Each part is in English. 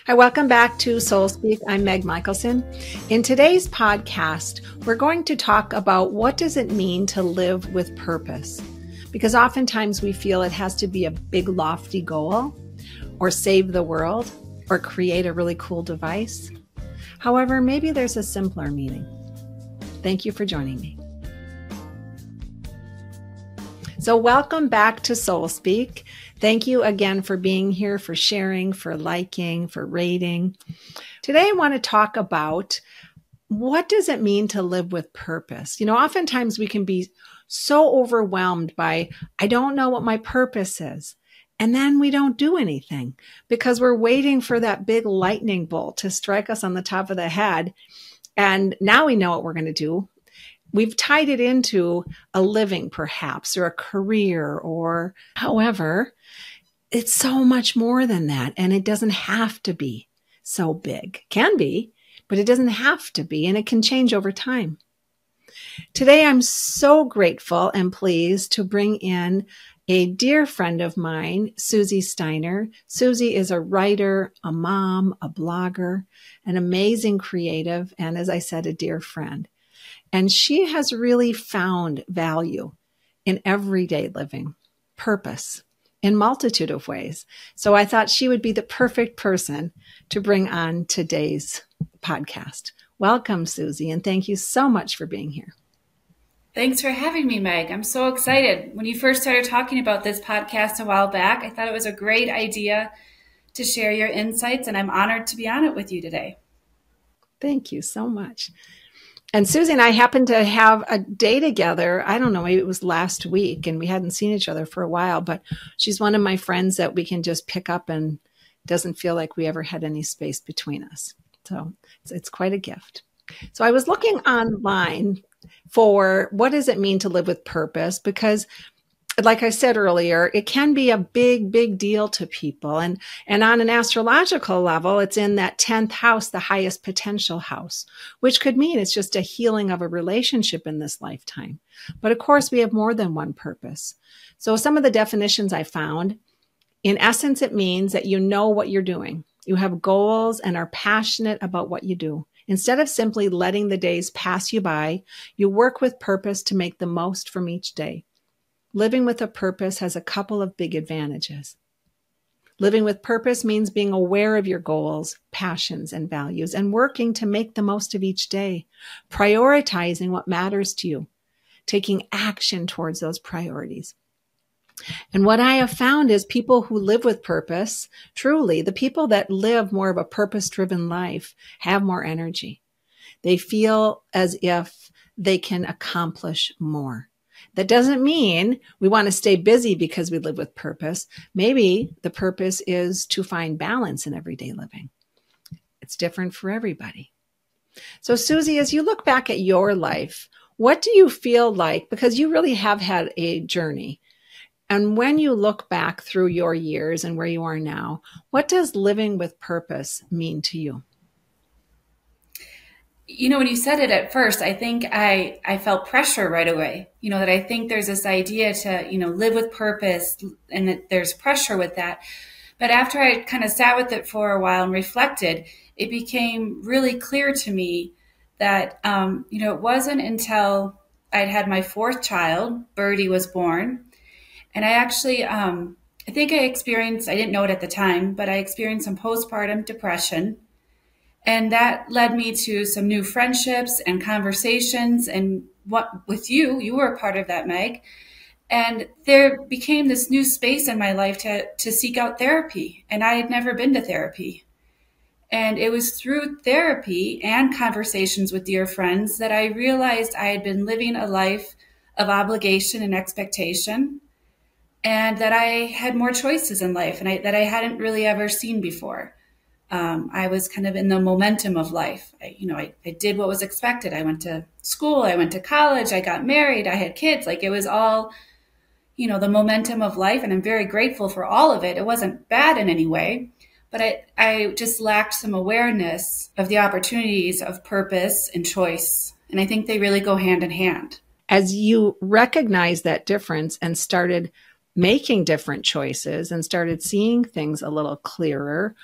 Hi, welcome back to Soul Speak. I'm Meg Michelson. In today's podcast, we're going to talk about what does it mean to live with purpose? Because oftentimes we feel it has to be a big lofty goal or save the world or create a really cool device. However, maybe there's a simpler meaning. Thank you for joining me. So welcome back to Soul Speak. Thank you again for being here, for sharing, for liking, for rating. Today I want to talk about what does it mean to live with purpose? You know, oftentimes we can be so overwhelmed by, I don't know what my purpose is. And then we don't do anything because we're waiting for that big lightning bolt to strike us on the top of the head. And now we know what we're going to do. We've tied it into a living perhaps, or a career, or however, it's so much more than that. And it doesn't have to be so big. Can be, but it doesn't have to be. And it can change over time. Today, I'm so grateful and pleased to bring in a dear friend of mine, Susie Steiner. Susie is a writer, a mom, a blogger, an amazing creative, and as I said, a dear friend. And she has really found value in everyday living, purpose, in multitude of ways. So I thought she would be the perfect person to bring on today's podcast. Welcome, Susie, and thank you so much for being here. Thanks for having me, Meg. I'm so excited. When you first started talking about this podcast a while back, I thought it was a great idea to share your insights, and I'm honored to be on it with you today. Thank you so much. And Susie and I happened to have a day together. I don't know, maybe it was last week, and we hadn't seen each other for a while, but she's one of my friends that we can just pick up and doesn't feel like we ever had any space between us. So it's quite a gift. So I was looking online for what does it mean to live with purpose? Because like I said earlier, it can be a big, big deal to people. And on an astrological level, it's in that 10th house, the highest potential house, which could mean it's just a healing of a relationship in this lifetime. But of course, we have more than one purpose. So some of the definitions I found, in essence, it means that you know what you're doing. You have goals and are passionate about what you do. Instead of simply letting the days pass you by, you work with purpose to make the most from each day. Living with a purpose has a couple of big advantages. Living with purpose means being aware of your goals, passions, and values, and working to make the most of each day, prioritizing what matters to you, taking action towards those priorities. And what I have found is people who live with purpose, truly, the people that live more of a purpose-driven life have more energy. They feel as if they can accomplish more. That doesn't mean we want to stay busy because we live with purpose. Maybe the purpose is to find balance in everyday living. It's different for everybody. So Susie, as you look back at your life, what do you feel like, because you really have had a journey, and when you look back through your years and where you are now, what does living with purpose mean to you? You know, when you said it at first, I think I felt pressure right away, that I think there's this idea to, live with purpose and that there's pressure with that. But after I kind of sat with it for a while and reflected, it became really clear to me that, it wasn't until I'd had my fourth child, Birdie, was born. And I actually, I think I didn't know it at the time, but I experienced some postpartum depression. And that led me to some new friendships and conversations. And with you were a part of that, Meg. And there became this new space in my life to seek out therapy. And I had never been to therapy. And it was through therapy and conversations with dear friends that I realized I had been living a life of obligation and expectation, and that I had more choices in life and that I hadn't really ever seen before. I was kind of in the momentum of life. I did what was expected. I went to school, I went to college, I got married, I had kids. Like it was all, the momentum of life. And I'm very grateful for all of it. It wasn't bad in any way, but I just lacked some awareness of the opportunities of purpose and choice. And I think they really go hand in hand. As you recognized that difference and started making different choices and started seeing things a little clearer,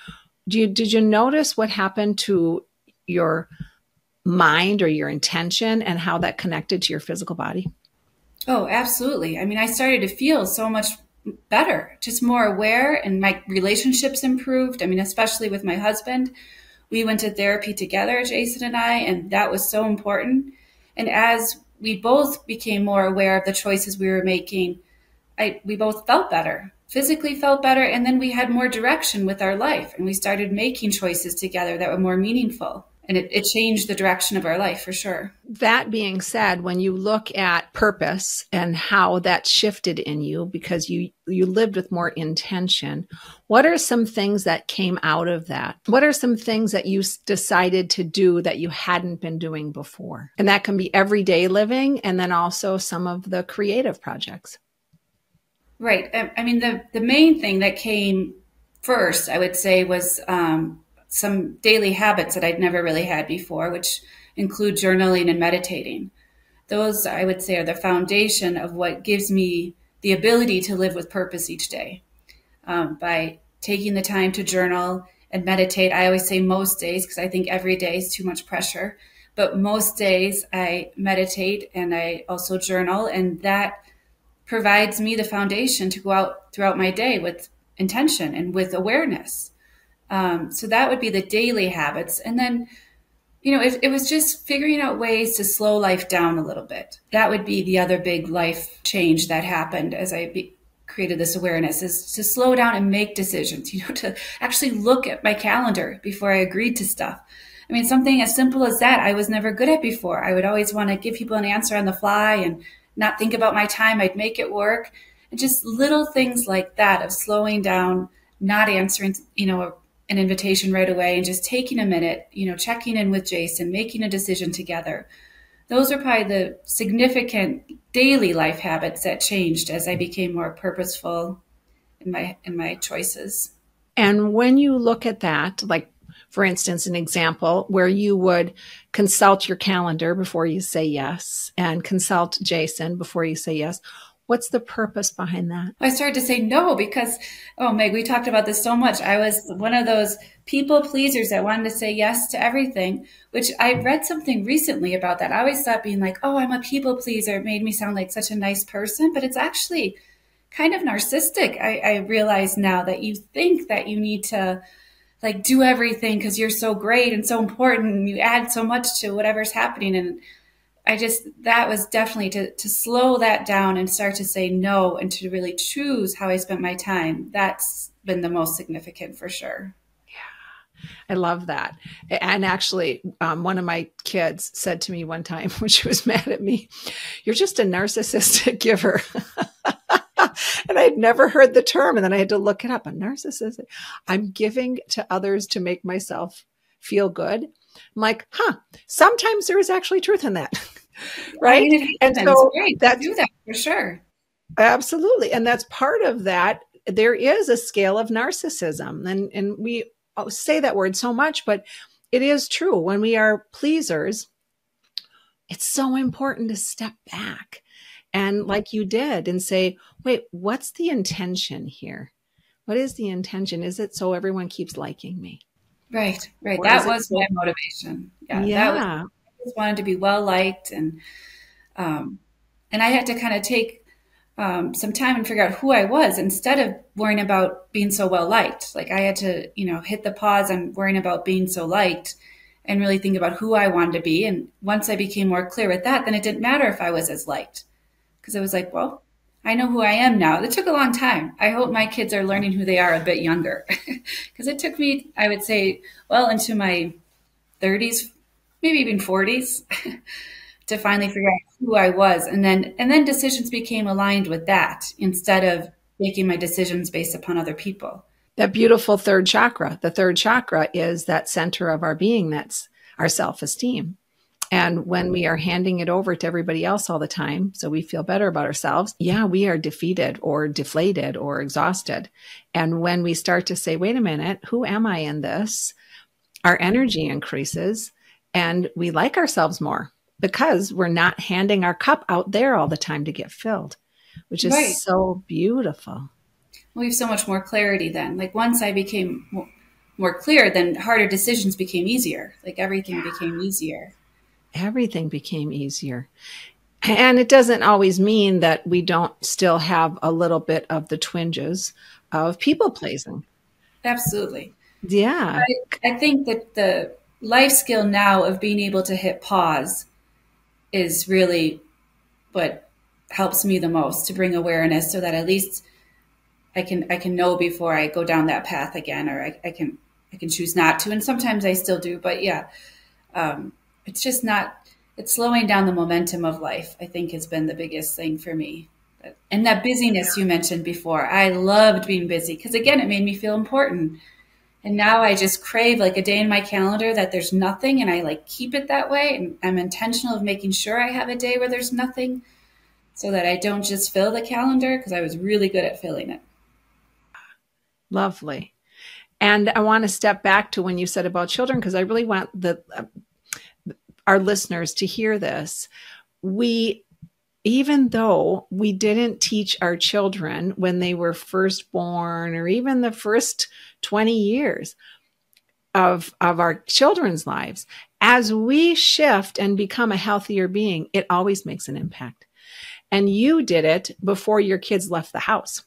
Did you notice what happened to your mind or your intention and how that connected to your physical body? Oh, absolutely. I mean, I started to feel so much better, just more aware, and my relationships improved. I mean, especially with my husband. We went to therapy together, Jason and I, and that was so important. And as we both became more aware of the choices we were making, we both felt better, physically felt better, and then we had more direction with our life, and we started making choices together that were more meaningful. And it changed the direction of our life for sure. That being said, when you look at purpose and how that shifted in you because you lived with more intention, what are some things that came out of that? What are some things that you decided to do that you hadn't been doing before? And that can be everyday living and then also some of the creative projects. Right. I mean, the main thing that came first, I would say, was some daily habits that I'd never really had before, which include journaling and meditating. Those, I would say, are the foundation of what gives me the ability to live with purpose each day. By taking the time to journal and meditate, I always say most days, because I think every day is too much pressure. But most days I meditate and I also journal, and that provides me the foundation to go out throughout my day with intention and with awareness. So that would be the daily habits. And then, it was just figuring out ways to slow life down a little bit. That would be the other big life change that happened as I created this awareness, is to slow down and make decisions, to actually look at my calendar before I agreed to stuff. I mean, something as simple as that, I was never good at before. I would always want to give people an answer on the fly and not think about my time. I'd make it work. And just little things like that of slowing down, not answering, an invitation right away and just taking a minute, checking in with Jason, making a decision together. Those are probably the significant daily life habits that changed as I became more purposeful in my choices. And when you look at that, like, for instance, an example where you would consult your calendar before you say yes and consult Jason before you say yes, what's the purpose behind that? I started to say no because, Meg, we talked about this so much. I was one of those people pleasers that wanted to say yes to everything, which I read something recently about that. I always thought being like, I'm a people pleaser. It made me sound like such a nice person, but it's actually kind of narcissistic. I realize now that you think that you need to like do everything because you're so great and so important and you add so much to whatever's happening. And that was definitely to slow that down and start to say no and to really choose how I spent my time. That's been the most significant for sure. Yeah, I love that. And actually, one of my kids said to me one time when she was mad at me, "You're just a narcissistic giver." And I'd never heard the term. And then I had to look it up. A narcissistic. I'm giving to others to make myself feel good. I'm like, sometimes there is actually truth in that. Right. I mean, and so that's do that for sure. Absolutely. And that's part of that. There is a scale of narcissism. And we say that word so much, but it is true. When we are pleasers, it's so important to step back and like you did and say, wait, what's the intention here? What is the intention? Is it so everyone keeps liking me? Right. That was my motivation. Yeah. I just wanted to be well liked, and I had to kind of take some time and figure out who I was instead of worrying about being so well liked. Like I had to, hit the pause on worrying about being so liked and really think about who I wanted to be. And once I became more clear with that, then it didn't matter if I was as liked, because I was like, well, I know who I am now. It took a long time. I hope my kids are learning who they are a bit younger, because it took me, I would say, well into my 30s, maybe even 40s, to finally figure out who I was. And then decisions became aligned with that instead of making my decisions based upon other people. That beautiful third chakra. The third chakra is that center of our being. That's our self-esteem. And when we are handing it over to everybody else all the time, so we feel better about ourselves, we are defeated or deflated or exhausted. And when we start to say, wait a minute, who am I in this? Our energy increases and we like ourselves more because we're not handing our cup out there all the time to get filled, which is so beautiful. We have so much more clarity then. Like once I became more clear, then harder decisions became easier. Like everything became easier. Everything became easier. And it doesn't always mean that we don't still have a little bit of the twinges of people pleasing. Absolutely. Yeah. I think that the life skill now of being able to hit pause is really what helps me the most, to bring awareness so that at least I can know before I go down that path again, or I can choose not to. And sometimes I still do, but yeah, it's just not, it's slowing down the momentum of life, I think, has been the biggest thing for me. And that busyness you mentioned before, I loved being busy because, again, it made me feel important. And now I just crave like a day in my calendar that there's nothing, and I like keep it that way. And I'm intentional of making sure I have a day where there's nothing so that I don't just fill the calendar, because I was really good at filling it. Lovely. And I want to step back to when you said about children, because I really want our listeners to hear this. Even though we didn't teach our children when they were first born, or even the first 20 years of our children's lives, as we shift and become a healthier being, it always makes an impact. And you did it before your kids left the house.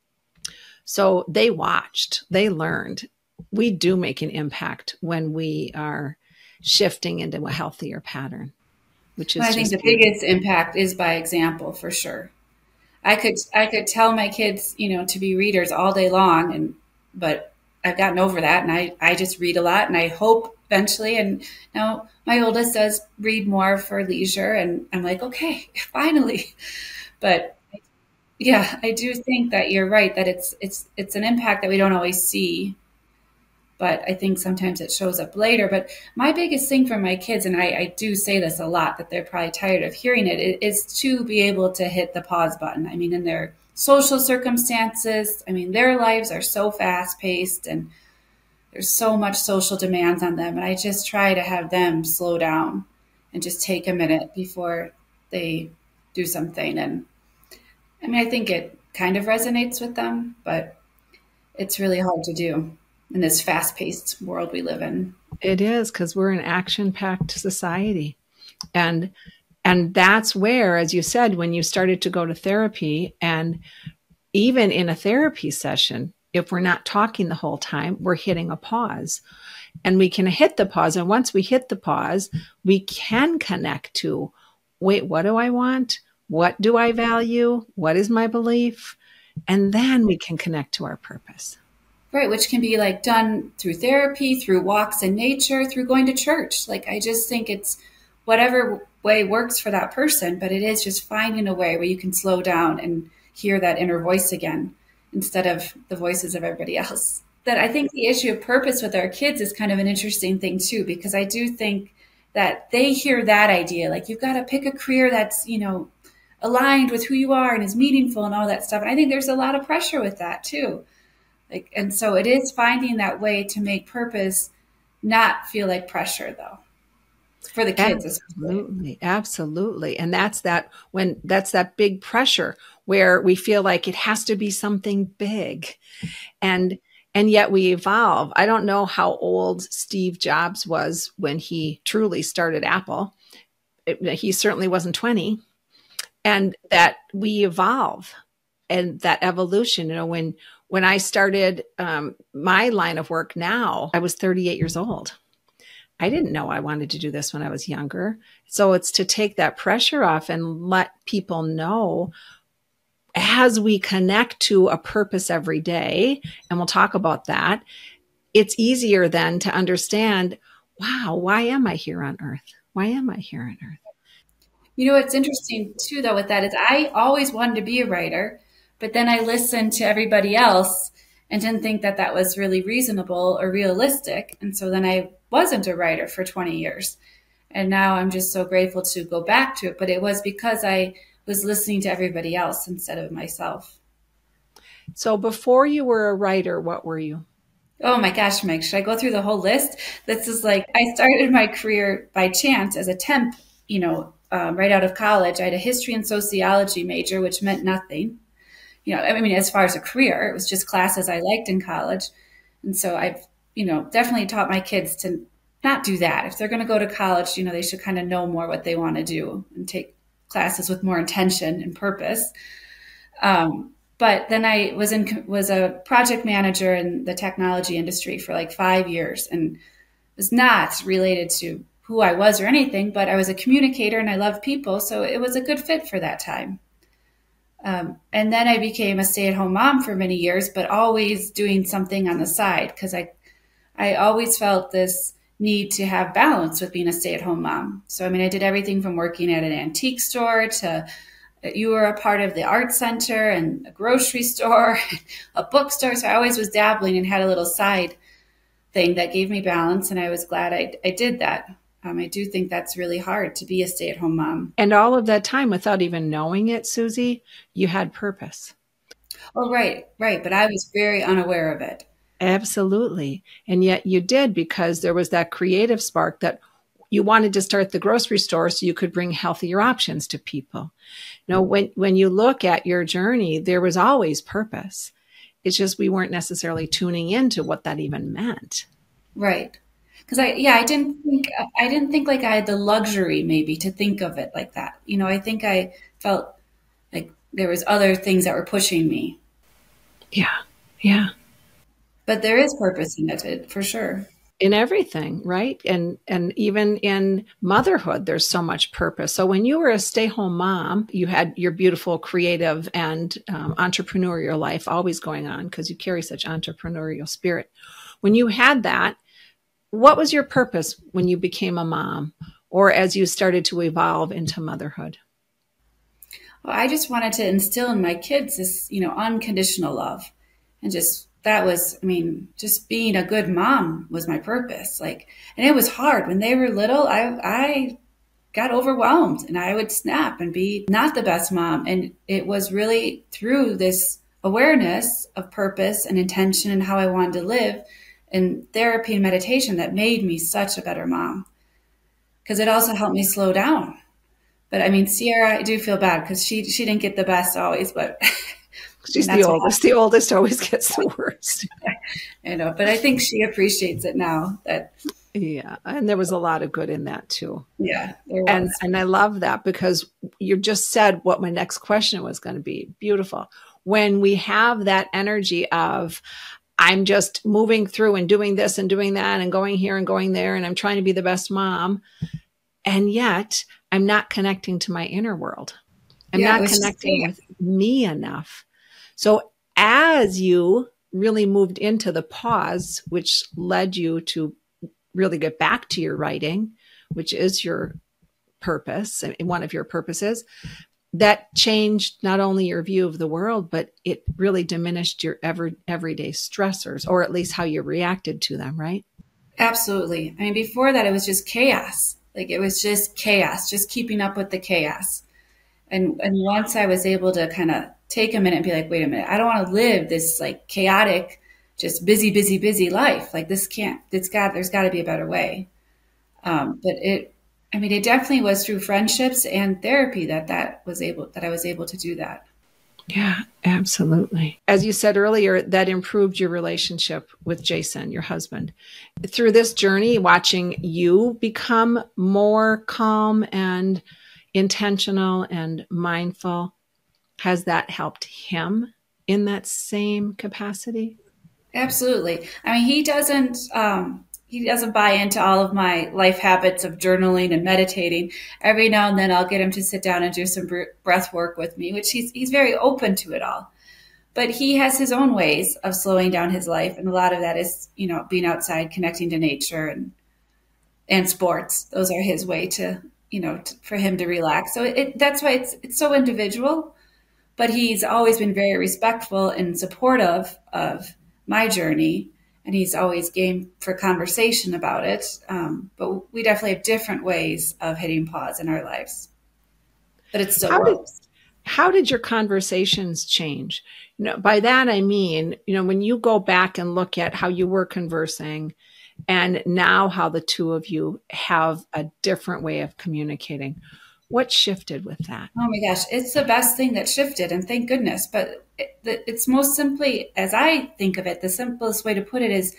So they watched, they learned. We do make an impact when we are shifting into a healthier pattern, which is, I think the biggest impact is by example, for sure. I could tell my kids, to be readers all day long, but I've gotten over that, and I just read a lot, and I hope eventually. And now my oldest does read more for leisure, and I'm like, okay, finally. But yeah, I do think that you're right, that it's an impact that we don't always see, but I think sometimes it shows up later. But my biggest thing for my kids, and I do say this a lot, that they're probably tired of hearing it, is to be able to hit the pause button. I mean, in their social circumstances, their lives are so fast paced, and there's so much social demands on them. And I just try to have them slow down and just take a minute before they do something. And I think it kind of resonates with them, but it's really hard to do in this fast-paced world we live in. It is, because we're an action-packed society. And that's where, as you said, when you started to go to therapy, and even in a therapy session, if we're not talking the whole time, we're hitting a pause. And we can hit the pause. And once we hit the pause, we can connect to, wait, what do I want? What do I value? What is my belief? And then we can connect to our purpose. Right, which can be like done through therapy, through walks in nature, through going to church. Like, I just think it's whatever way works for that person, but it is just finding a way where you can slow down and hear that inner voice again, instead of the voices of everybody else. That I think the issue of purpose with our kids is kind of an interesting thing too, because I do think that they hear that idea, like you've got to pick a career that's, aligned with who you are and is meaningful and all that stuff. And I think there's a lot of pressure with that too. And so it is finding that way to make purpose not feel like pressure, though, for the kids. Absolutely. Absolutely. And that's that big pressure where we feel like it has to be something big. And yet we evolve. I don't know how old Steve Jobs was when he truly started Apple. He certainly wasn't 20. And that we evolve, and that evolution, when I started my line of work now, I was 38 years old. I didn't know I wanted to do this when I was younger. So it's to take that pressure off and let people know, as we connect to a purpose every day, and we'll talk about that, it's easier then to understand, wow, why am I here on earth? Why am I here on earth? What's interesting too, though, with that is I always wanted to be a writer, but then I listened to everybody else and didn't think that that was really reasonable or realistic. And so then I wasn't a writer for 20 years. And now I'm just so grateful to go back to it. But it was because I was listening to everybody else instead of myself. So before you were a writer, what were you? Oh my gosh, Meg, should I go through the whole list? This is like, I started my career by chance as a temp, right out of college. I had a history and sociology major, which meant nothing. As far as a career, it was just classes I liked in college. And so I've, definitely taught my kids to not do that. If they're going to go to college, they should kind of know more what they want to do and take classes with more intention and purpose. But then I was a project manager in the technology industry for like 5 years, and was not related to who I was or anything, but I was a communicator and I love people. So it was a good fit for that time. And then I became a stay-at-home mom for many years, but always doing something on the side because I always felt this need to have balance with being a stay-at-home mom. So, I did everything from working at an antique store to you were a part of the art center and a grocery store, a bookstore. So I always was dabbling and had a little side thing that gave me balance. And I was glad I did that. I do think that's really hard to be a stay-at-home mom. And all of that time, without even knowing it, Susie, you had purpose. Oh, right. But I was very unaware of it. Absolutely. And yet you did, because there was that creative spark that you wanted to start the grocery store so you could bring healthier options to people. When you look at your journey, there was always purpose. It's just we weren't necessarily tuning into what that even meant. Right. Because I didn't think like I had the luxury maybe to think of it like that. I think I felt like there was other things that were pushing me. Yeah. But there is purpose in it, for sure. In everything, right? And even in motherhood, there's so much purpose. So when you were a stay-home mom, you had your beautiful creative and entrepreneurial life always going on because you carry such entrepreneurial spirit. When you had that, what was your purpose when you became a mom or as you started to evolve into motherhood? Well, I just wanted to instill in my kids this, unconditional love. And that was, just being a good mom was my purpose. And it was hard when they were little. I got overwhelmed and I would snap and be not the best mom. And it was really through this awareness of purpose and intention and how I wanted to live and therapy and meditation that made me such a better mom, because it also helped me slow down. But Sierra, I do feel bad because she didn't get the best always, but she's the oldest. The oldest always gets the worst. I know, but I think she appreciates it now. Yeah, and there was a lot of good in that too. Yeah, there was. And I love that because you just said what my next question was going to be. Beautiful. When we have that energy of, I'm just moving through and doing this and doing that and going here and going there, and I'm trying to be the best mom, and yet I'm not connecting to my inner world. I'm not connecting with me enough. So as you really moved into the pause, which led you to really get back to your writing, which is your purpose and one of your purposes, that changed not only your view of the world, but it really diminished your everyday stressors, or at least how you reacted to them, right? Absolutely. Before that, it was just chaos. It was just chaos, just keeping up with the chaos. And once I was able to kind of take a minute and be like, wait a minute, I don't want to live this chaotic, just busy life. There's got to be a better way. But it definitely was through friendships and therapy that I was able to do that. Yeah, absolutely. As you said earlier, that improved your relationship with Jason, your husband. Through this journey, watching you become more calm and intentional and mindful, has that helped him in that same capacity? Absolutely. He doesn't buy into all of my life habits of journaling and meditating. Every now and then I'll get him to sit down and do some breath work with me, which he's very open to it all. But he has his own ways of slowing down his life. And a lot of that is, being outside, connecting to nature and sports. Those are his way to, for him to relax. So that's why it's so individual, but he's always been very respectful and supportive of my journey. And he's always game for conversation about it. But we definitely have different ways of hitting pause in our lives. But it's still how did your conversations change? By that I mean, when you go back and look at how you were conversing and now how the two of you have a different way of communicating, what shifted with that? Oh my gosh, it's the best thing that shifted, and thank goodness. But it's most simply, as I think of it, the simplest way to put it is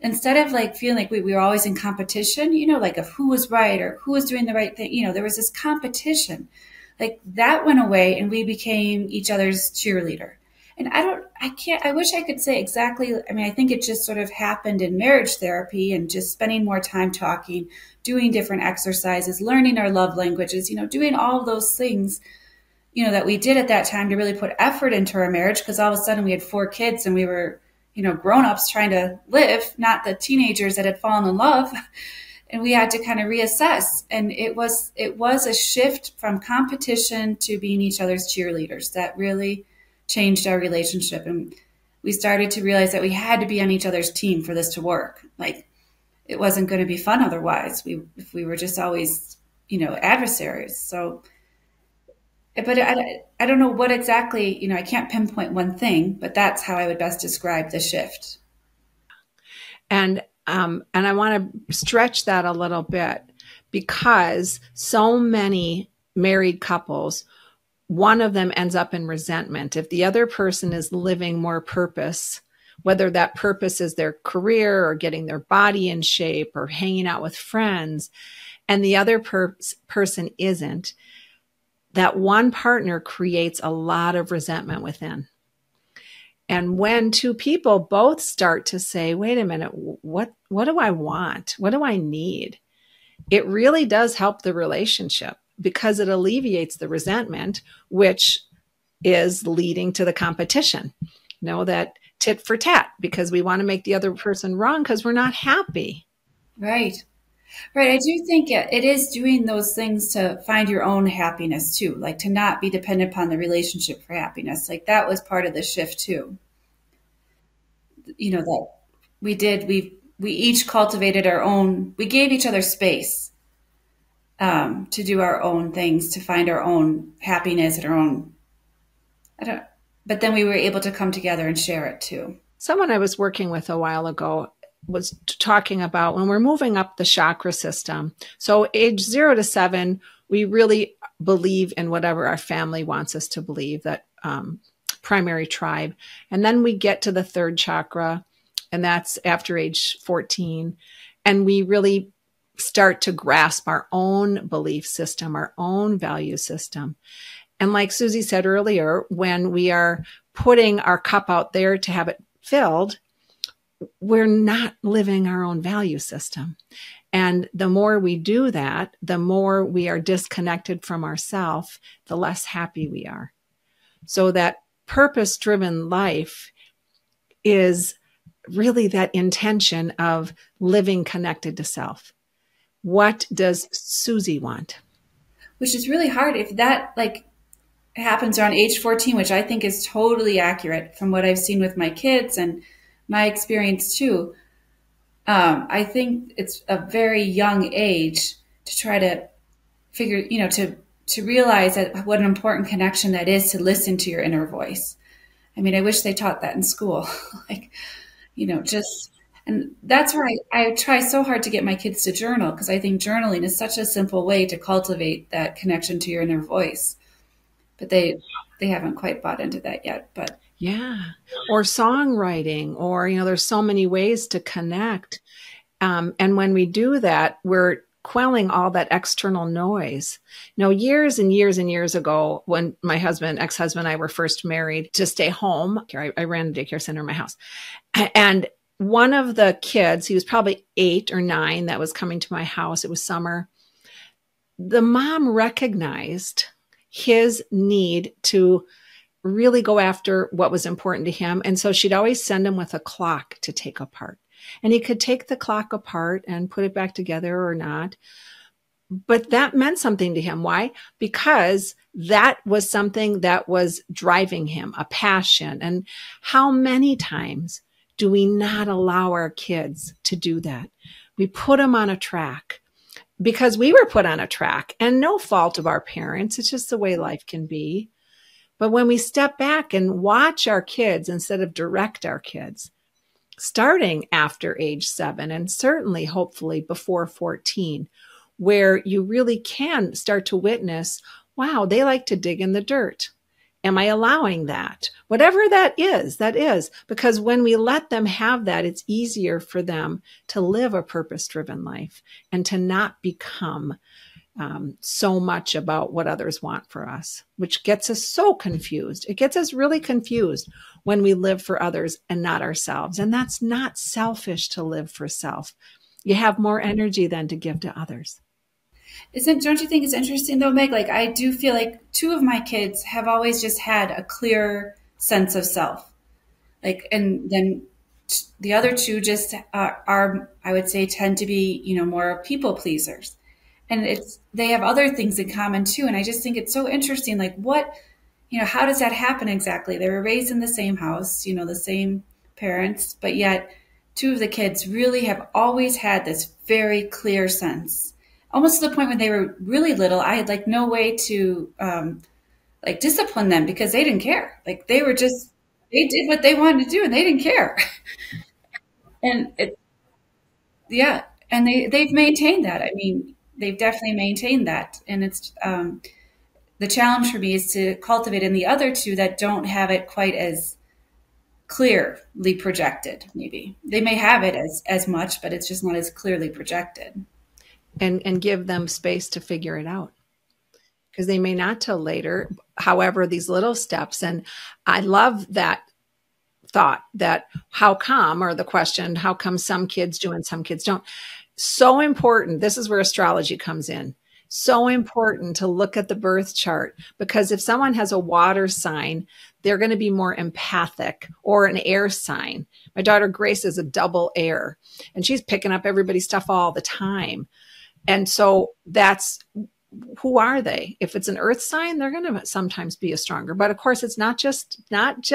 instead of like feeling like we were always in competition, like of who was right or who was doing the right thing, there was this competition. Like that went away and we became each other's cheerleader. And I wish I could say exactly. I mean, I think it just sort of happened in marriage therapy and just spending more time talking, doing different exercises, learning our love languages, doing all of those things, that we did at that time to really put effort into our marriage, because all of a sudden we had 4 kids and we were, grown-ups trying to live, not the teenagers that had fallen in love. And we had to kind of reassess. And it was a shift from competition to being each other's cheerleaders that really changed our relationship. And we started to realize that we had to be on each other's team for this to work. Like it wasn't going to be fun otherwise. If we were just always, adversaries. So, but I don't know what exactly, I can't pinpoint one thing, but that's how I would best describe the shift. And I want to stretch that a little bit, because so many married couples, one of them ends up in resentment. If the other person is living more purpose, whether that purpose is their career or getting their body in shape or hanging out with friends, and the other person isn't, that one partner creates a lot of resentment within. And when 2 people both start to say, wait a minute, what do I want? What do I need? It really does help the relationship, because it alleviates the resentment, which is leading to the competition. That tit for tat, because we want to make the other person wrong because we're not happy. Right. I do think it is doing those things to find your own happiness too, like to not be dependent upon the relationship for happiness. Like that was part of the shift too. That we did, we each cultivated our own, we gave each other space to do our own things, to find our own happiness and our own, but then we were able to come together and share it too. Someone I was working with a while ago was talking about when we're moving up the chakra system. So age 0 to 7, we really believe in whatever our family wants us to believe, that primary tribe. And then we get to the 3rd chakra, and that's after age 14. And we really start to grasp our own belief system, our own value system. And like Susie said earlier, when we are putting our cup out there to have it filled, we're not living our own value system. And the more we do that, the more we are disconnected from ourselves, the less happy we are. So that purpose-driven life is really that intention of living connected to self. What does Susie want? Which is really hard if that happens around age 14, which I think is totally accurate from what I've seen with my kids and my experience too. I think it's a very young age to try to figure, to realize that what an important connection that is, to listen to your inner voice. I mean, I wish they taught that in school, and that's where I try so hard to get my kids to journal, because I think journaling is such a simple way to cultivate that connection to your inner voice. But they haven't quite bought into that yet. But yeah, or songwriting, or there's so many ways to connect. And when we do that, we're quelling all that external noise. Years and years and years ago, when my ex-husband and I were first married, to stay home, I ran a daycare center in my house. And one of the kids, he was probably 8 or 9, that was coming to my house, it was summer. The mom recognized his need to really go after what was important to him. And so she'd always send him with a clock to take apart. And he could take the clock apart and put it back together or not. But that meant something to him. Why? Because that was something that was driving him, a passion. And how many times do we not allow our kids to do that? We put them on a track because we were put on a track, and no fault of our parents. It's just the way life can be. But when we step back and watch our kids instead of direct our kids, starting after age 7, and certainly hopefully before 14, where you really can start to witness, wow, they like to dig in the dirt. Am I allowing that? Whatever that is, because when we let them have that, it's easier for them to live a purpose-driven life and to not become so much about what others want for us, which gets us so confused. It gets us really confused when we live for others and not ourselves. And that's not selfish to live for self. You have more energy than to give to others. Don't you think it's interesting though, Meg? Like, I do feel like two of my kids have always just had a clear sense of self. Like, and then the other two just are, I would say, tend to be, more people pleasers. And they have other things in common too. And I just think it's so interesting. Like, how does that happen exactly? They were raised in the same house, the same parents, but yet two of the kids really have always had this very clear sense. Almost to the point when they were really little, I had like no way to discipline them because they didn't care. Like, they did what they wanted to do and they didn't care. And and they've maintained that. I mean, they've definitely maintained that. And it's the challenge for me is to cultivate in the other two that don't have it quite as clearly projected. Maybe they may have it as much, but it's just not as clearly projected. And give them space to figure it out, because they may not till later. However, these little steps, and I love that thought, that how come, or the question, how come some kids do and some kids don't? So important. This is where astrology comes in. So important to look at the birth chart, because if someone has a water sign, they're going to be more empathic, or an air sign. My daughter Grace is a double air, and she's picking up everybody's stuff all the time. And so that's, who are they? If it's an earth sign, they're going to sometimes be a stronger. But of course, it's not just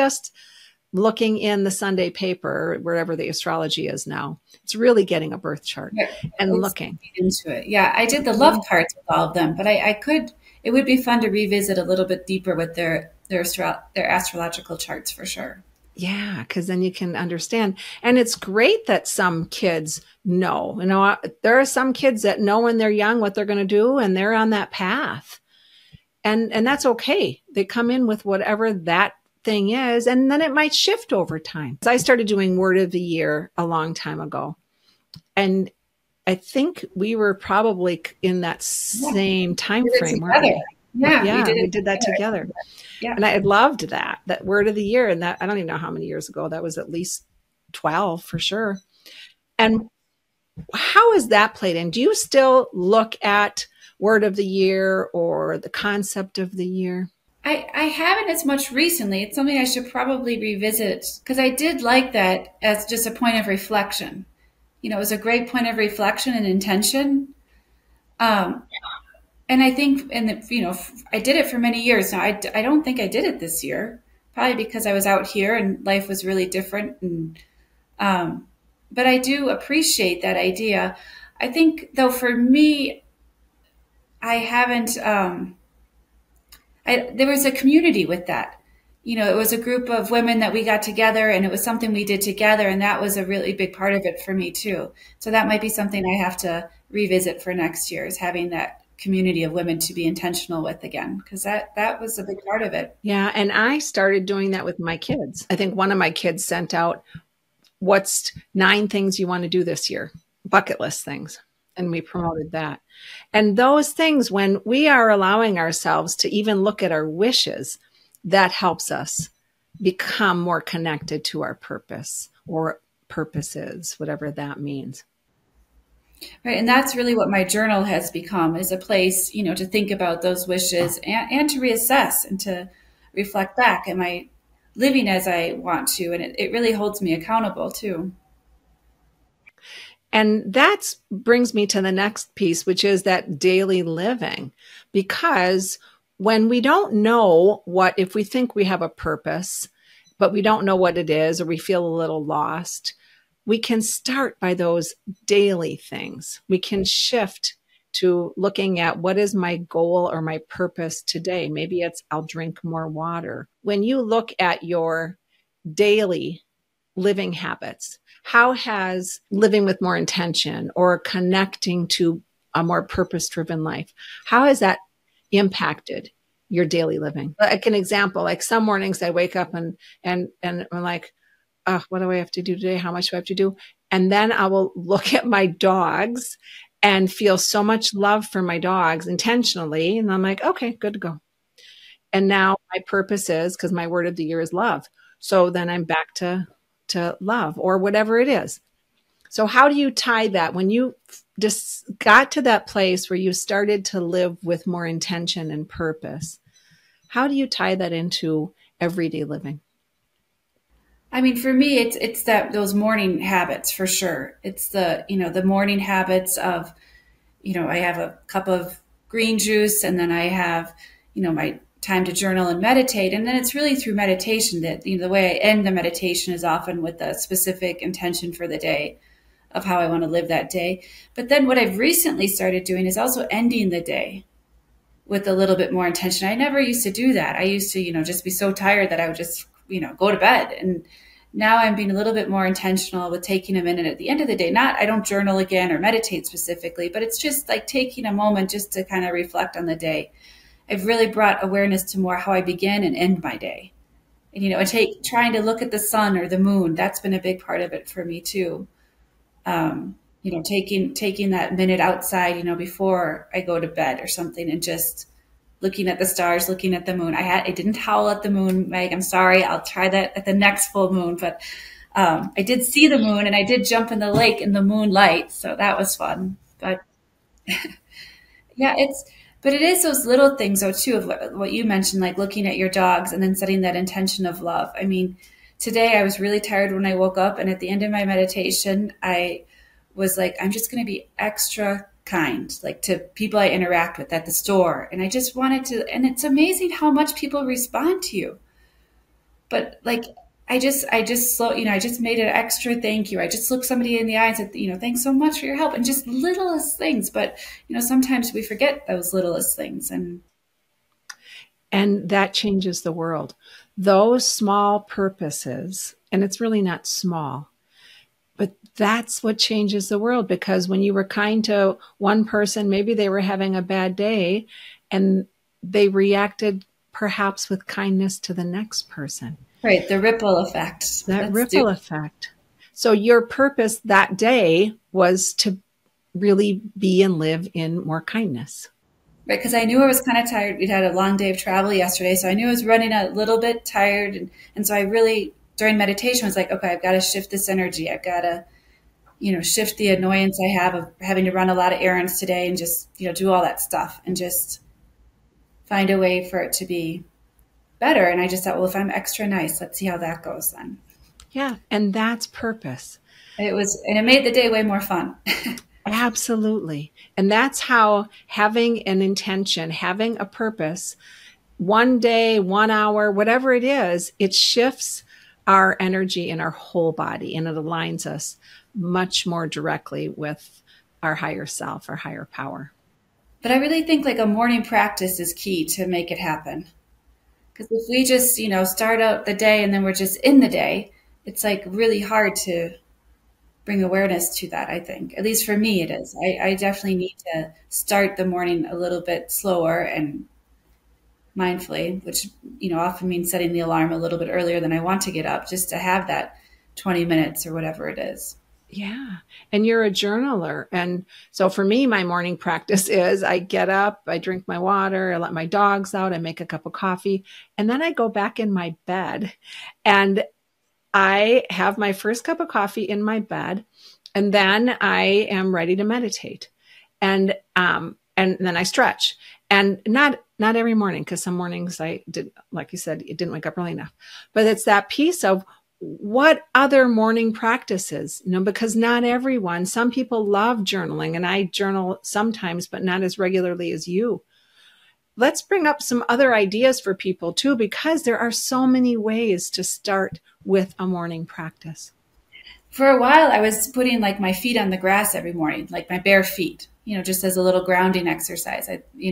looking in the Sunday paper, wherever the astrology is now. It's really getting a birth chart and looking into it. Yeah, I did the love cards with all of them, but it would be fun to revisit a little bit deeper with their astrological charts for sure. Yeah, because then you can understand. And it's great that some kids know. There are some kids that know when they're young what they're going to do, and they're on that path. And that's okay. They come in with whatever that thing is, and then it might shift over time. I started doing Word of the Year a long time ago. And I think we were probably in that same time frame, weren't we? Yeah, we did that together. Yeah. And I loved that Word of the Year. And that, I don't even know how many years ago, that was at least 12 for sure. And how is that played in? Do you still look at Word of the Year or the concept of the year? I haven't as much recently. It's something I should probably revisit, because I did like that as just a point of reflection. It was a great point of reflection and intention. And I think, I did it for many years. Now, I don't think I did it this year, probably because I was out here and life was really different. And, but I do appreciate that idea. I think, though, for me, I haven't, there was a community with that. It was a group of women that we got together, and it was something we did together. And that was a really big part of it for me too. So that might be something I have to revisit for next year, is having that community of women to be intentional with again, because that was a big part of it. Yeah. And I started doing that with my kids. I think one of my kids sent out, what's 9 things you want to do this year? Bucket list things. And we promoted that. And those things, when we are allowing ourselves to even look at our wishes, that helps us become more connected to our purpose, or purposes, whatever that means. Right. And that's really what my journal has become, is a place, to think about those wishes and to reassess and to reflect back. Am I living as I want to? And it really holds me accountable too. And that brings me to the next piece, which is that daily living. Because when we don't know if we think we have a purpose, but we don't know what it is, or we feel a little lost, we can start by those daily things. We can shift to looking at, what is my goal or my purpose today? Maybe it's, I'll drink more water. When you look at your daily living habits, how has living with more intention or connecting to a more purpose-driven life, how has that impacted your daily living? Like an example, like some mornings I wake up and I'm like, oh, what do I have to do today? How much do I have to do? And then I will look at my dogs and feel so much love for my dogs intentionally. And I'm like, okay, good to go. And now my purpose is, because my word of the year is love. So then I'm back to love or whatever it is. So how do you tie that when you just got to that place where you started to live with more intention and purpose? How do you tie that into everyday living? I mean, for me, it's that those morning habits for sure. It's the morning habits of, I have a cup of green juice and then I have, my time to journal and meditate. And then it's really through meditation that, the way I end the meditation is often with a specific intention for the day of how I want to live that day. But then what I've recently started doing is also ending the day with a little bit more intention. I never used to do that. I used to, just be so tired that I would just, go to bed. And now I'm being a little bit more intentional with taking a minute at the end of the day. I don't journal again or meditate specifically, but it's just like taking a moment just to kind of reflect on the day. I've really brought awareness to more how I begin and end my day. And, trying to look at the sun or the moon. That's been a big part of it for me too. Taking that minute outside, before I go to bed or something, and just looking at the stars, looking at the moon. I didn't howl at the moon, Meg. I'm sorry. I'll try that at the next full moon. But I did see the moon, and I did jump in the lake in the moonlight, so that was fun. But yeah, it is those little things though too of what you mentioned, like looking at your dogs and then setting that intention of love. I mean, today I was really tired when I woke up, and at the end of my meditation, I was like, I'm just going to be extra kind, like to people I interact with at the store. And I just wanted to, and it's amazing how much people respond to you. But like, I just slow, I just made an extra thank you. I just looked somebody in the eye and said, thanks so much for your help. And just littlest things. But, sometimes we forget those littlest things. And that changes the world. Those small purposes, and it's really not small, but that's what changes the world. Because when you were kind to one person, maybe they were having a bad day and they reacted perhaps with kindness to the next person. Right. The ripple effect. That ripple effect. So your purpose that day was to really be and live in more kindness. Right. Because I knew I was kind of tired. We'd had a long day of travel yesterday. So I knew I was running a little bit tired. And so I really, during meditation, was like, okay, I've got to shift this energy. I've got to, shift the annoyance I have of having to run a lot of errands today and just, do all that stuff and just find a way for it to be better. And I just thought, well, if I'm extra nice, let's see how that goes then. Yeah. And that's purpose. And it made the day way more fun. Absolutely. And that's how having an intention, having a purpose, one day, 1 hour, whatever it is, it shifts our energy in our whole body and it aligns us much more directly with our higher self, our higher power. But I really think like a morning practice is key to make it happen. Because if we just, start out the day and then we're just in the day, it's like really hard to bring awareness to that, I think. At least for me, it is. I definitely need to start the morning a little bit slower and mindfully, which, often means setting the alarm a little bit earlier than I want to get up, just to have that 20 minutes or whatever it is. Yeah. And you're a journaler. And so for me, my morning practice is I get up, I drink my water, I let my dogs out, I make a cup of coffee, and then I go back in my bed and I have my first cup of coffee in my bed, and then I am ready to meditate. And then I stretch. And not every morning, because some mornings I did, like you said, it didn't wake up early enough. But it's that piece of what other morning practices, because not everyone, some people love journaling, and I journal sometimes, but not as regularly as you. Let's bring up some other ideas for people too, because there are so many ways to start with a morning practice. For a while, I was putting like my feet on the grass every morning, like my bare feet, just as a little grounding exercise.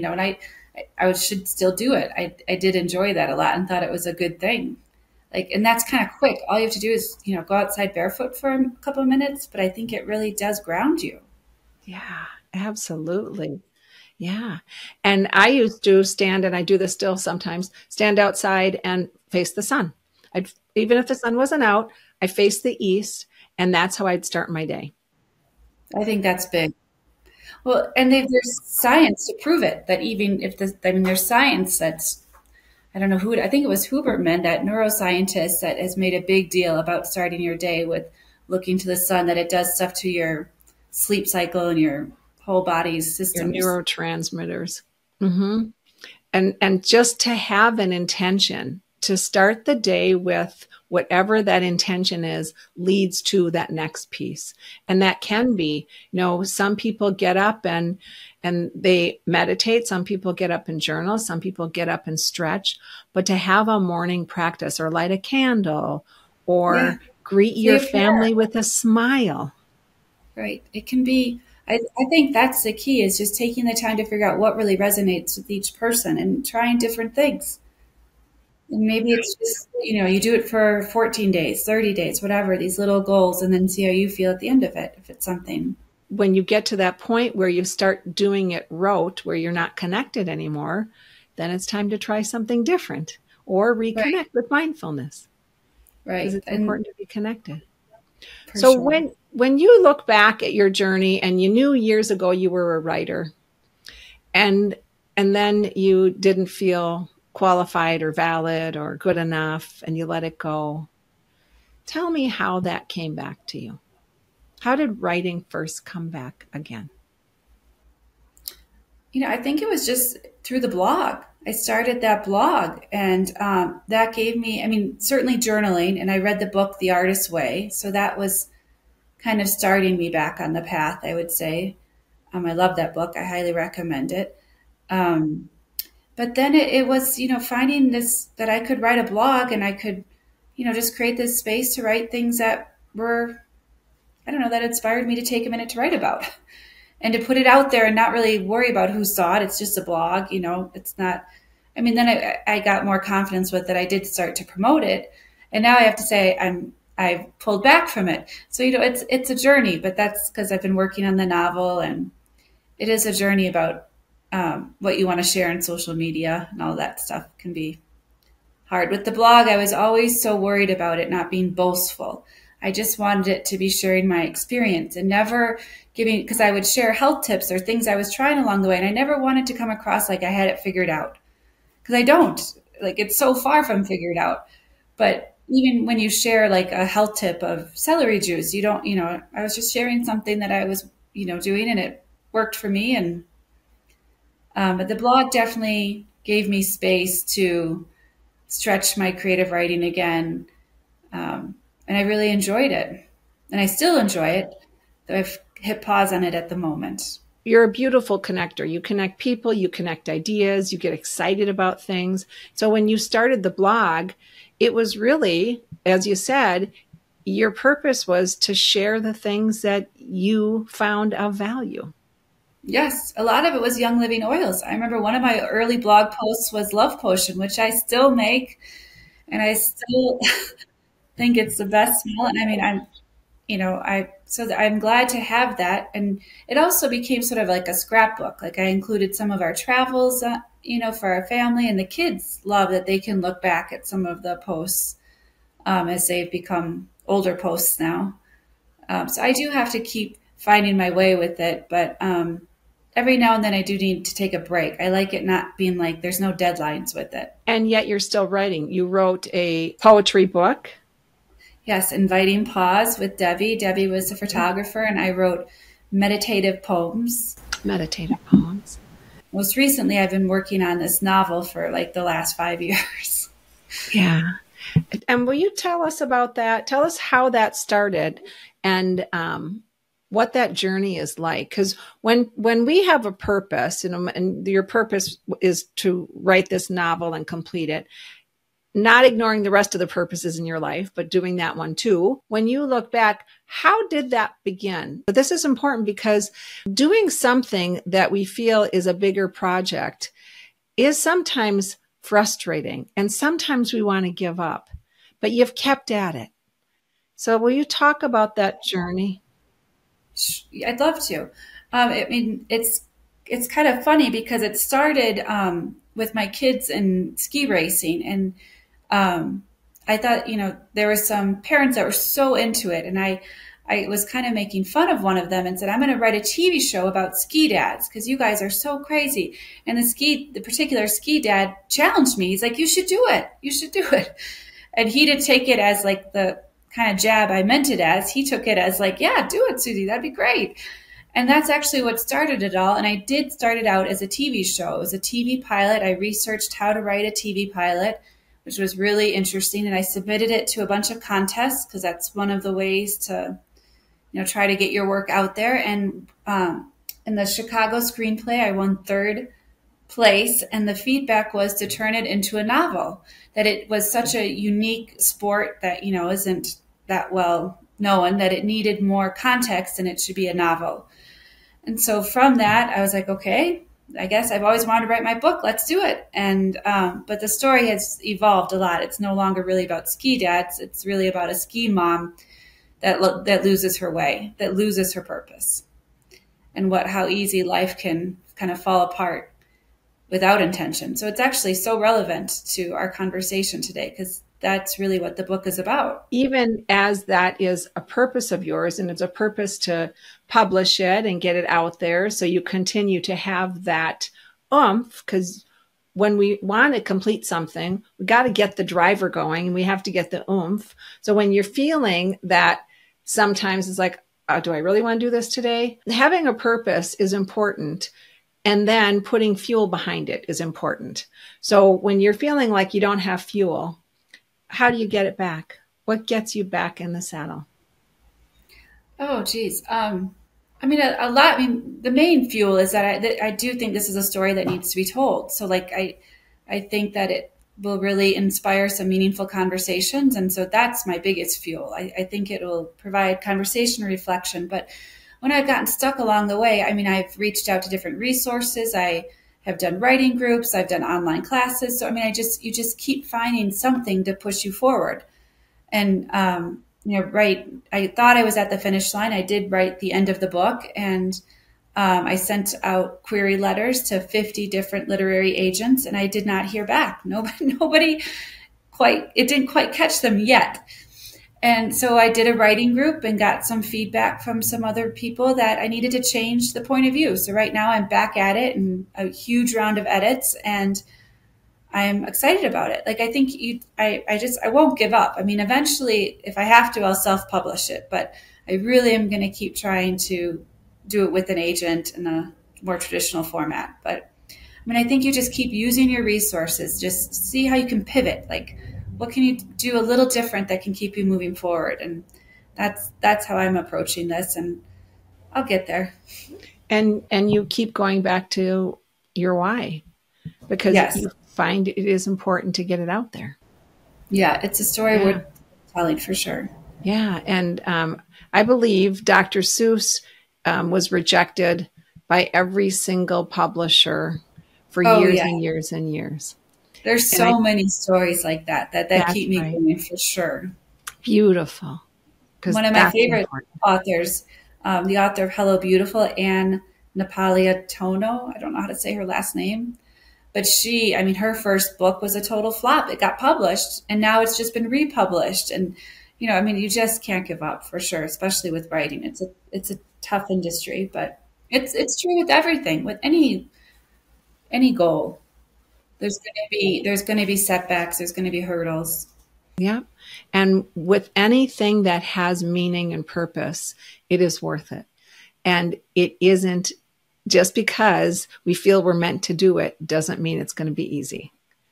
I should still do it. I did enjoy that a lot and thought it was a good thing. And that's kind of quick. All you have to do is, go outside barefoot for a couple of minutes, but I think it really does ground you. Yeah, absolutely. Yeah. And I used to stand, and I do this still sometimes, stand outside and face the sun. Even if the sun wasn't out, I faced the east, and that's how I'd start my day. I think that's big. Well, and there's science to prove it that even if I mean, there's science that's, I don't know who, I think it was Huberman, that neuroscientist that has made a big deal about starting your day with looking to the sun, that it does stuff to your sleep cycle and your whole body's Your systems. neurotransmitters. Hmm. And just to have an intention to start the day with whatever that intention is leads to that next piece. And that can be, some people get up and they meditate, some people get up and journal, some people get up and stretch, but to have a morning practice or light a candle Yeah. or greet Say your a prayer. family with a smile. Right. It can be, I think that's the key, is just taking the time to figure out what really resonates with each person and trying different things. And maybe it's just, you do it for 14 days, 30 days, whatever, these little goals, and then see how you feel at the end of it, if it's something. When you get to that point where you start doing it rote, where you're not connected anymore, then it's time to try something different or Right. reconnect with mindfulness, because Right. it's And important to be connected. for So sure. when you look back at your journey and you knew years ago you were a writer, and then you didn't feel qualified or valid or good enough and you let it go, tell me how that came back to you. How did writing first come back again? I think it was just through the blog. I started that blog, and that gave me, I mean, certainly journaling, and I read the book The Artist's Way. So that was kind of starting me back on the path, I would say. I love that book. I highly recommend it. Um, but then it was, finding this, that I could write a blog and I could, just create this space to write things that were, I don't know, that inspired me to take a minute to write about and to put it out there and not really worry about who saw it. It's just a blog, it's not, I mean, then I got more confidence with it. I did start to promote it. And now I have to say I've pulled back from it. So, it's a journey, but that's because I've been working on the novel, and it is a journey about what you want to share on social media, and all that stuff can be hard. With the blog, I was always so worried about it not being boastful. I just wanted it to be sharing my experience and never giving, because I would share health tips or things I was trying along the way. And I never wanted to come across like I had it figured out, because I don't. Like, it's so far from figured out. But even when you share like a health tip of celery juice, you don't, I was just sharing something that I was, doing, and it worked for me. And but the blog definitely gave me space to stretch my creative writing again. And I really enjoyed it. And I still enjoy it, though I've hit pause on it at the moment. You're a beautiful connector. You connect people, you connect ideas, you get excited about things. So when you started the blog, it was really, as you said, your purpose was to share the things that you found of value. Yes, a lot of it was Young Living Oils. I remember one of my early blog posts was Love Potion, which I still make, and I still think it's the best smell. And I mean, I'm glad to have that. And it also became sort of like a scrapbook. Like, I included some of our travels, for our family, and the kids love that they can look back at some of the posts as they've become older posts now. So I do have to keep finding my way with it, but every now and then I do need to take a break. I like it not being like there's no deadlines with it. And yet you're still writing. You wrote a poetry book. Yes, Inviting Pause with Debbie. Debbie was a photographer, and I wrote meditative poems. Meditative poems. Most recently, I've been working on this novel for like the last 5 years. Yeah. And will you tell us about that? Tell us how that started and what that journey is like. Because when we have a purpose, and your purpose is to write this novel and complete it, not ignoring the rest of the purposes in your life, but doing that one too. When you look back, how did that begin? But this is important because doing something that we feel is a bigger project is sometimes frustrating, and sometimes we want to give up, but you've kept at it. So will you talk about that journey? I'd love to. I mean, it's it's kind of funny because it started with my kids in ski racing. And I thought, there were some parents that were so into it. And I was kind of making fun of one of them and said, I'm going to write a TV show about ski dads because you guys are so crazy. And the particular ski dad challenged me. He's like, you should do it. You should do it. And he didn't take it as like the kind of jab I meant it as. He took it as like, yeah, do it, Susie. That'd be great. And that's actually what started it all. And I did start it out as a TV show. It was a TV pilot. I researched how to write a TV pilot, which was really interesting. And I submitted it to a bunch of contests because that's one of the ways to, try to get your work out there. And in the Chicago screenplay, I won third place. And the feedback was to turn it into a novel, that it was such a unique sport that, isn't that well known, that it needed more context and it should be a novel. And so from that, I was like, okay, I guess I've always wanted to write my book. Let's do it. And but the story has evolved a lot. It's no longer really about ski dads. It's really about a ski mom that loses her way, that loses her purpose, and how easy life can kind of fall apart without intention. So it's actually so relevant to our conversation today because that's really what the book is about. Even as that is a purpose of yours, and it's a purpose to publish it and get it out there, so you continue to have that oomph, because when we want to complete something, we got to get the driver going and we have to get the oomph. So when you're feeling that sometimes it's like, do I really want to do this today? Having a purpose is important. And then putting fuel behind it is important. So when you're feeling like you don't have fuel, how do you get it back? What gets you back in the saddle? Oh, geez. A lot. The main fuel is that I do think this is a story that needs to be told. So like, I think that it will really inspire some meaningful conversations. And so that's my biggest fuel. I think it will provide conversation and reflection. But when I've gotten stuck along the way, I've reached out to different resources. I have done writing groups. I've done online classes. So, you just keep finding something to push you forward. And, I thought I was at the finish line. I did write the end of the book, and I sent out query letters to 50 different literary agents, and I did not hear back. Nobody it didn't quite catch them yet. And so I did a writing group and got some feedback from some other people that I needed to change the point of view. So right now I'm back at it and a huge round of edits, and I'm excited about it. Like, I think I won't give up. Eventually, if I have to, I'll self-publish it, but I really am going to keep trying to do it with an agent in a more traditional format. But I think you just keep using your resources, just see how you can pivot. Like, what can you do a little different that can keep you moving forward? And that's how I'm approaching this, and I'll get there. And you keep going back to your why, because yes. You find it is important to get it out there. Yeah, it's a story worth telling for sure. Yeah, and I believe Dr. Seuss was rejected by every single publisher for years and years and years. There's so many stories like that keep me going for sure. Beautiful. One of my favorite authors, the author of Hello Beautiful, Anne Napolitano. I don't know how to say her last name, but her first book was a total flop. It got published, and now it's just been republished. And you just can't give up for sure, especially with writing. It's a tough industry, but it's true with everything, with any goal. There's going to be setbacks. There's going to be hurdles. Yeah. And with anything that has meaning and purpose, it is worth it. And it isn't just because we feel we're meant to do it doesn't mean it's going to be easy.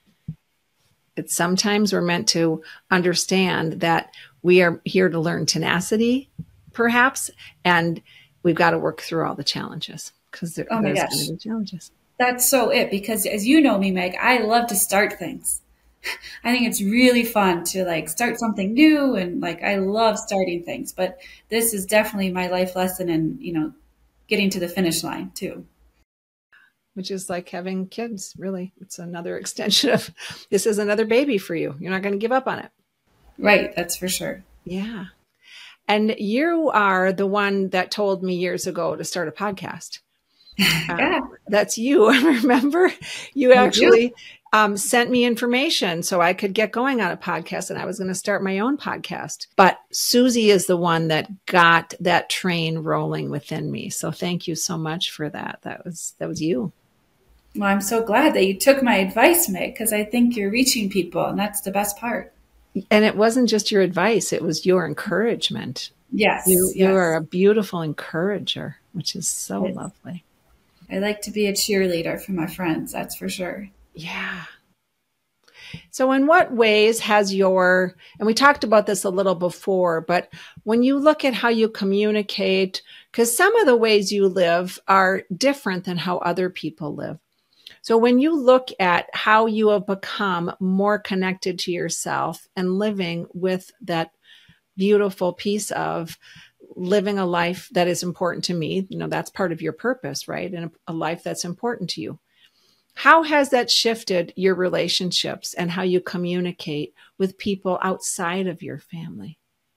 It's sometimes we're meant to understand that we are here to learn tenacity, perhaps, and we've got to work through all the challenges because there's going to be challenges. That's so it, because as you know me, Meg, I love to start things. I think it's really fun to start something new, and I love starting things, but this is definitely my life lesson in, getting to the finish line too. Which is like having kids, really. It's another extension of, this is another baby for you. You're not going to give up on it. Right. That's for sure. Yeah. And you are the one that told me years ago to start a podcast. Yeah, That's you. Remember, you I do. actually sent me information so I could get going on a podcast, and I was going to start my own podcast. But Susie is the one that got that train rolling within me. So thank you so much for that. That was you. Well, I'm so glad that you took my advice, Meg, because I think you're reaching people, and that's the best part. And it wasn't just your advice, it was your encouragement. You Yes, you are yes. a beautiful encourager, which is so It's, lovely. I like to be a cheerleader for my friends, that's for sure. Yeah. So in what ways has your, and we talked about this a little before, but when you look at how you communicate, because some of the ways you live are different than how other people live. So when you look at how you have become more connected to yourself and living with that beautiful piece of living a life that is important to me, that's part of your purpose, right? And a life that's important to you. How has that shifted your relationships and how you communicate with people outside of your family?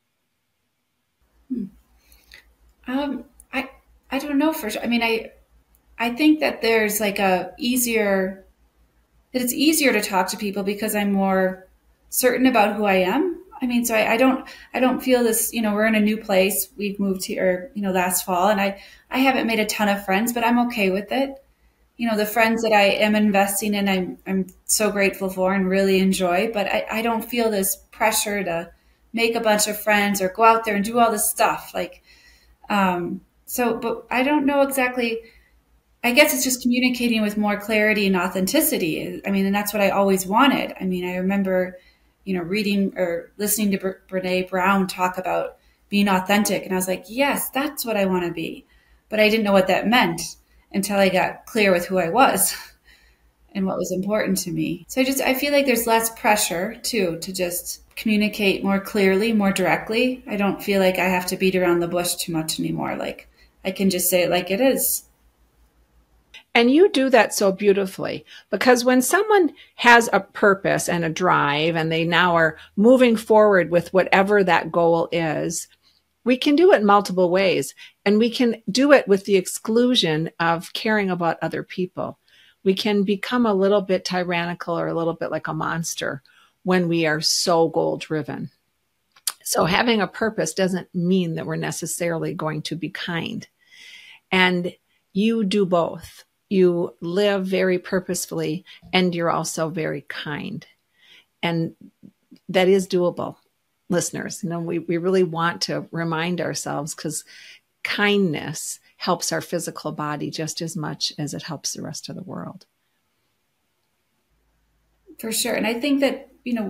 Um, I I don't know for sure. I mean, I think that there's like a easier that it's easier to talk to people because I'm more certain about who I am. I mean, so I don't feel this, we're in a new place. We've moved here, last fall, and I haven't made a ton of friends, but I'm okay with it. The friends that I am investing in, I'm so grateful for and really enjoy, but I don't feel this pressure to make a bunch of friends or go out there and do all this stuff. But I don't know exactly. I guess it's just communicating with more clarity and authenticity. I mean, and that's what I always wanted. I mean, I remember, reading or listening to Brene Brown talk about being authentic. And I was like, yes, that's what I want to be. But I didn't know what that meant until I got clear with who I was and what was important to me. So I feel like there's less pressure too, to just communicate more clearly, more directly. I don't feel like I have to beat around the bush too much anymore. Like I can just say it like it is. And you do that so beautifully because when someone has a purpose and a drive and they now are moving forward with whatever that goal is, we can do it multiple ways. And we can do it with the exclusion of caring about other people. We can become a little bit tyrannical or a little bit like a monster when we are so goal driven. So having a purpose doesn't mean that we're necessarily going to be kind. And you do both. You live very purposefully and you're also very kind. And that is doable, listeners. We really want to remind ourselves because kindness helps our physical body just as much as it helps the rest of the world. For sure. And I think that,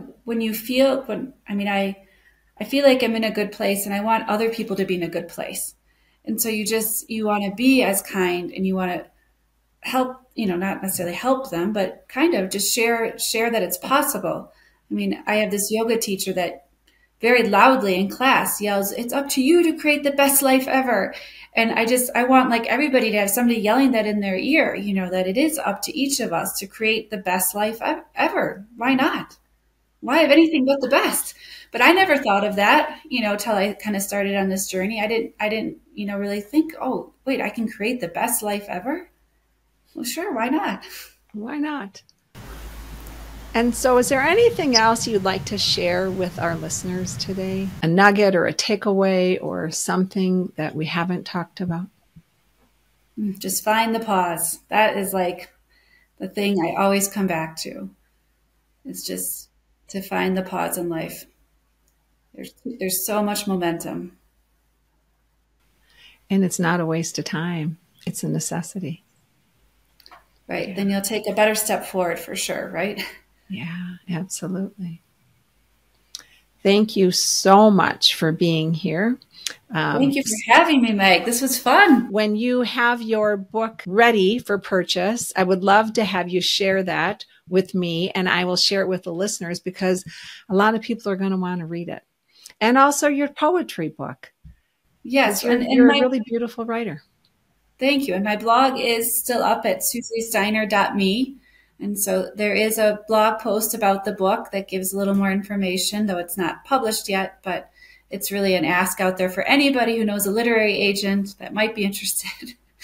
I feel like I'm in a good place and I want other people to be in a good place. And so you want to be as kind and you want to help, not necessarily help them, but kind of just share that it's possible. I mean, I have this yoga teacher that very loudly in class yells, "It's up to you to create the best life ever." And I want like everybody to have somebody yelling that in their ear, that it is up to each of us to create the best life ever. Why not? Why have anything but the best? But I never thought of that, till I kind of started on this journey. I didn't, really think, oh, wait, I can create the best life ever. Well, sure. Why not? Why not? And so is there anything else you'd like to share with our listeners today? A nugget or a takeaway or something that we haven't talked about? Just find the pause. That is like the thing I always come back to. It's just to find the pause in life. There's so much momentum. And it's not a waste of time. It's a necessity. Right. Yeah. Then you'll take a better step forward for sure, right? Yeah, absolutely. Thank you so much for being here. Thank you for having me, Meg. This was fun. When you have your book ready for purchase, I would love to have you share that with me, and I will share it with the listeners because a lot of people are going to want to read it. And also your poetry book. Yes. You're a really beautiful writer. Thank you. And my blog is still up at susiesteiner.me. And so there is a blog post about the book that gives a little more information, though it's not published yet, but it's really an ask out there for anybody who knows a literary agent that might be interested.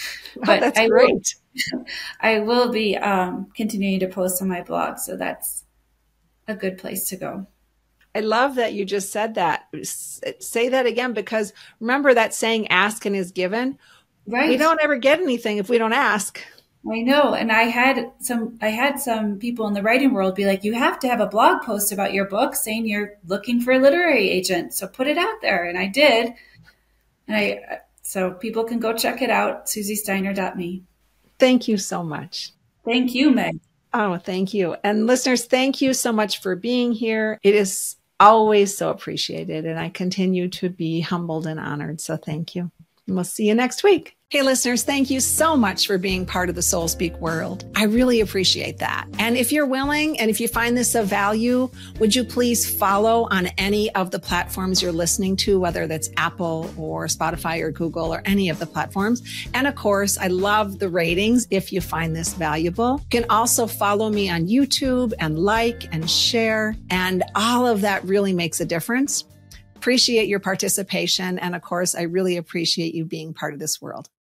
Oh, But that's great. I will be continuing to post on my blog. So that's a good place to go. I love that you just said that. Say that again, because remember that saying, ask and is given. Right. We don't ever get anything if we don't ask. I know. And I had some people in the writing world be like, you have to have a blog post about your book saying you're looking for a literary agent. So put it out there. And I did. And so people can go check it out, suziesteiner.me. Thank you so much. Thank you, Meg. Oh, thank you. And listeners, thank you so much for being here. It is always so appreciated. And I continue to be humbled and honored. So thank you. And we'll see you next week. Hey, listeners, thank you so much for being part of the Soul Speak world. I really appreciate that. And if you're willing, and if you find this of value, would you please follow on any of the platforms you're listening to, whether that's Apple or Spotify or Google or any of the platforms. And of course, I love the ratings if you find this valuable. You can also follow me on YouTube and like and share. And all of that really makes a difference. Appreciate your participation. And of course, I really appreciate you being part of this world.